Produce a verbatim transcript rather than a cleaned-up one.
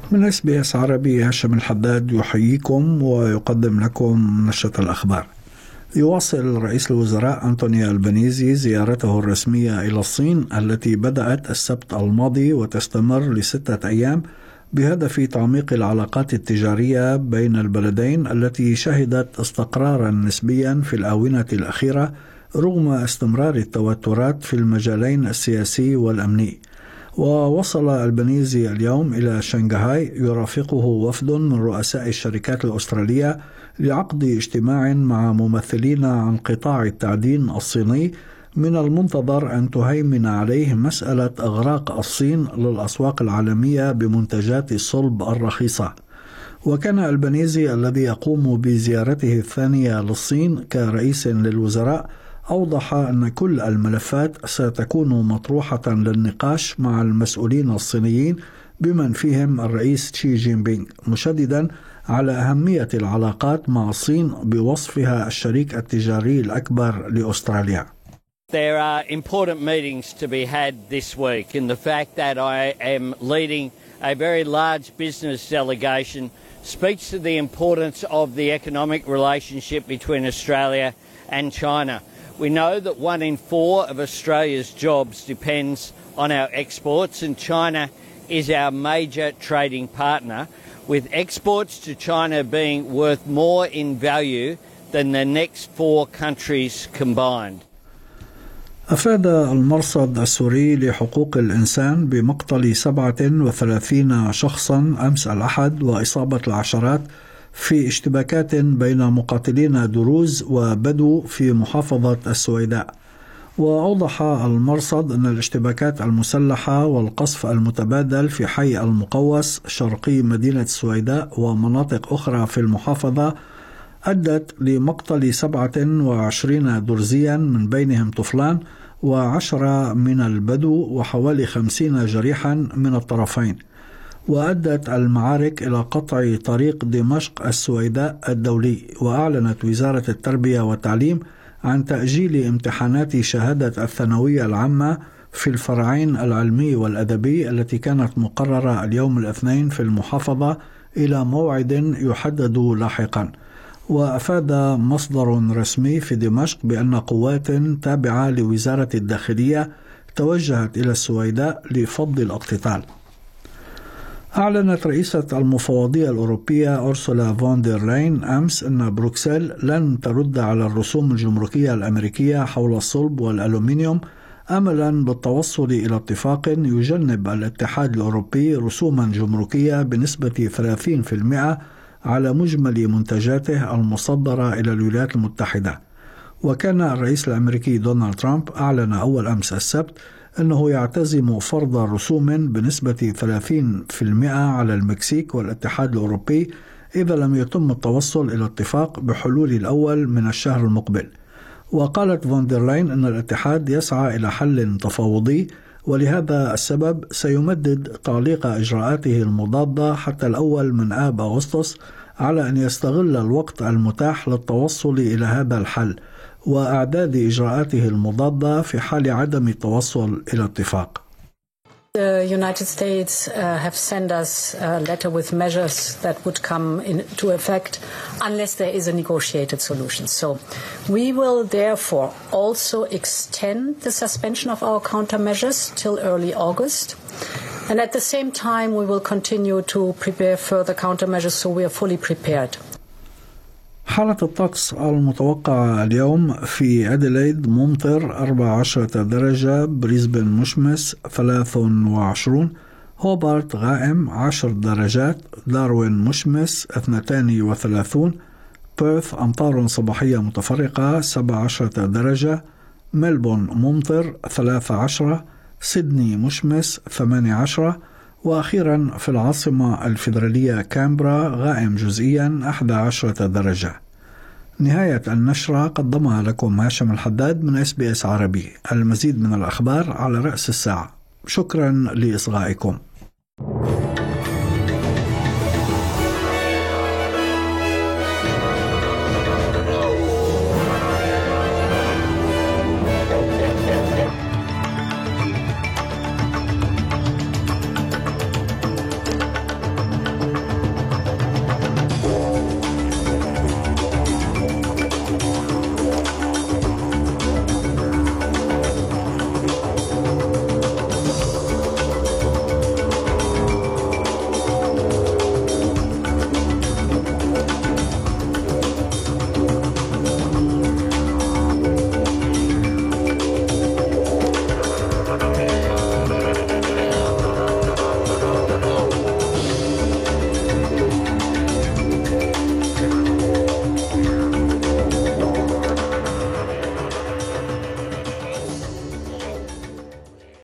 من اس بي اس عربي، هاشم الحداد يحييكم ويقدم لكم نشرة الأخبار. يواصل رئيس الوزراء أنتوني ألبانيزي زيارته الرسمية إلى الصين التي بدأت السبت الماضي وتستمر لستة أيام بهدف تعميق العلاقات التجارية بين البلدين التي شهدت استقرارا نسبيا في الآونة الأخيرة رغم استمرار التوترات في المجالين السياسي والأمني. ووصل ألبانيزي اليوم إلى شنغهاي يرافقه وفد من رؤساء الشركات الأسترالية لعقد اجتماع مع ممثلين عن قطاع التعدين الصيني من المنتظر أن تهيمن عليه مسألة إغراق الصين للأسواق العالمية بمنتجات الصلب الرخيصة. وكان ألبانيزي الذي يقوم بزيارته الثانية للصين كرئيس للوزراء أوضح أن كل الملفات ستكون مطروحة للنقاش مع المسؤولين الصينيين بمن فيهم الرئيس شي جين بينغ، مشددا على أهمية العلاقات مع الصين بوصفها الشريك التجاري الأكبر لأستراليا. There are important meetings to be had this week in the fact that I am leading a very large business delegation speaks to the importance of the economic relationship between Australia and China. We know that one in four of Australia's jobs depends on our exports, and China is our major trading partner, with exports to China being worth more in value than the next four countries combined. أفاد المرصد السوري لحقوق الإنسان بمقتل سبعة وثلاثين شخصا أمس الأحد وإصابة العشرات في اشتباكات بين مقاتلين دروز وبدو في محافظة السويداء. وأوضح المرصد أن الاشتباكات المسلحة والقصف المتبادل في حي المقوس شرقي مدينة السويداء ومناطق أخرى في المحافظة أدت لمقتل سبعة وعشرين درزيا من بينهم طفلان وعشرة من البدو وحوالي خمسين جريحا من الطرفين. وأدت المعارك إلى قطع طريق دمشق السويداء الدولي. وأعلنت وزارة التربية والتعليم عن تأجيل امتحانات شهادة الثانوية العامة في الفرعين العلمي والأدبي التي كانت مقررة اليوم الاثنين في المحافظة إلى موعد يحدد لاحقا. وأفاد مصدر رسمي في دمشق بأن قوات تابعة لوزارة الداخلية توجهت إلى السويداء لفض الاقتتال. أعلنت رئيسة المفوضية الأوروبية أورسولا فون دير لاين أمس أن بروكسل لن ترد على الرسوم الجمركية الأمريكية حول الصلب والألومنيوم أملا بالتوصل إلى اتفاق يجنب الاتحاد الأوروبي رسوما جمركية بنسبة ثلاثين بالمئة على مجمل منتجاته المصدرة إلى الولايات المتحدة. وكان الرئيس الأمريكي دونالد ترامب أعلن أول أمس السبت أنه يعتزم فرض رسوم بنسبة ثلاثين بالمئة على المكسيك والاتحاد الأوروبي إذا لم يتم التوصل إلى اتفاق بحلول الأول من الشهر المقبل. وقالت فون دير لاين أن الاتحاد يسعى إلى حل تفاوضي، ولهذا السبب سيمدد تعليق إجراءاته المضادة حتى الأول من آب أغسطس على أن يستغل الوقت المتاح للتوصل إلى هذا الحل وأعداد إجراءاته المضادة في حال عدم التوصل إلى اتفاق. The United States uh, have sent us a letter with measures that would come into effect unless there is a negotiated solution. So we will therefore also extend the suspension of our countermeasures till early August. And at the same time, we will continue to prepare further countermeasures so we are fully prepared. حالة الطقس المتوقعة اليوم: في أديلايد ممطر أربعة عشر درجة، بريسبن مشمس ثلاثة وعشرون، هوبارت غائم عشر درجات، داروين مشمس اثنتان وثلاثون، بيرث أمطار صباحية متفرقة سبعة عشر درجة، ملبون ممطر ثلاثة عشر، سيدني مشمس ثمانية عشر، وأخيرا في العاصمة الفيدرالية كامبرا غائم جزئيا أحد عشر درجة. نهاية النشرة قدمها لكم هاشم الحداد من اس بي اس عربي. المزيد من الأخبار على رأس الساعة. شكرا لإصغائكم.